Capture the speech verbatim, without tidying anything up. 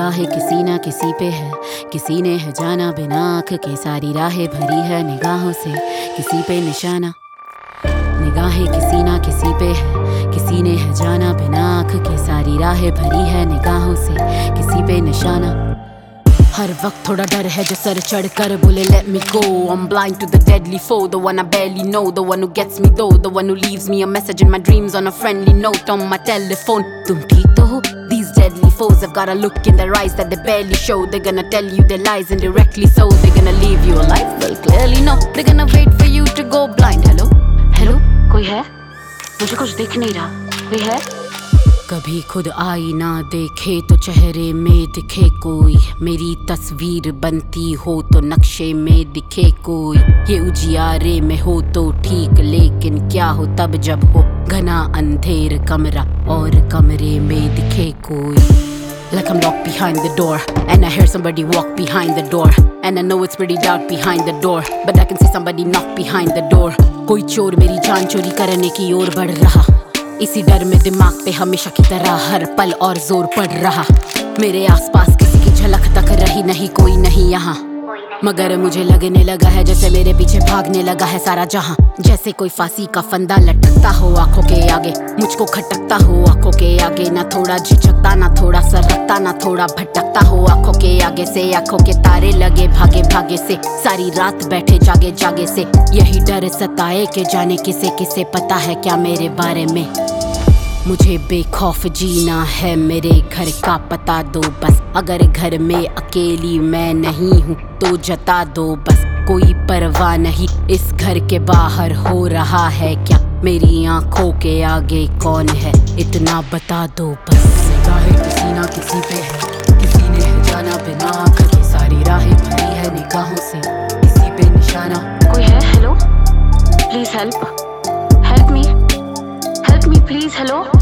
निगाहें किसी ना किसी पे है, किसी ने है जाना बिना आँख के, सारी राहें भरी है निगाहों से, किसी पे निशाना। निगाहें किसी ना किसी पे है, किसी ने है जाना बिना आँख के, सारी राहें भरी है निगाहों से, किसी पे निशाना। हर वक्त थोड़ा डर है जो सर चढ़ कर बोले let me go. I'm blind to the deadly foe, the one I barely know, the one who gets me though, the one who leaves me a message in my dreams on a friendly note on my telephone. तुम ठीक तो हो? These deadly foes have got a look in their eyes that they barely show. They're gonna tell you their lies indirectly, so they're gonna leave you alive. Well, clearly no, they're gonna wait for you to go blind. Hello, hello, कोई है? मुझे कुछ दिख नहीं रहा, कोई है? कभी खुद आई ना देखे तो चेहरे में दिखे कोई, मेरी तस्वीर बनती हो तो नक्शे में दिखे कोई। ये उजियारे में हो तो ठीक, लेकिन क्या हो तब जब हो घना अंधेर कमरा और कमरे में दिखे कोई। Like I'm locked behind the door and I hear somebody walk behind the door, and I know it's pretty dark behind the door, but I can see somebody knock behind the door. कोई चोर मेरी जान चोरी करने की ओर बढ़ रहा, इसी डर में दिमाग पे हमेशा की तरह हर पल और जोर पड़ रहा। मेरे आसपास किसी की झलक तक रही नहीं, कोई नहीं यहाँ, मगर मुझे लगने लगा है जैसे मेरे पीछे भागने लगा है सारा जहां। जैसे कोई फांसी का फंदा लटकता हो आंखों के आगे, मुझको खटकता हो आंखों के आगे, ना थोड़ा झिझकता ना थोड़ा सरकता ना थोड़ा भटकता हो आंखों के आगे से। आंखों के तारे लगे भागे भागे से, सारी रात बैठे जागे जागे से, यही डर सताए के जाने किसे किसे पता है क्या मेरे बारे में। मुझे बेखौफ जीना है, मेरे घर का पता दो बस, अगर घर में अकेली मैं नहीं हूँ तो जता दो बस। कोई परवाह नहीं इस घर के बाहर हो रहा है क्या, मेरी आंखों के आगे कौन है इतना बता दो बस। निगाहें किसी ना किसी पे है, किसी ने है जाना बिना आँख के, सारी राहें भरी है निगाहों से, किसी पे निशाना। कोई है? Hello, please help, help me, help me please, hello.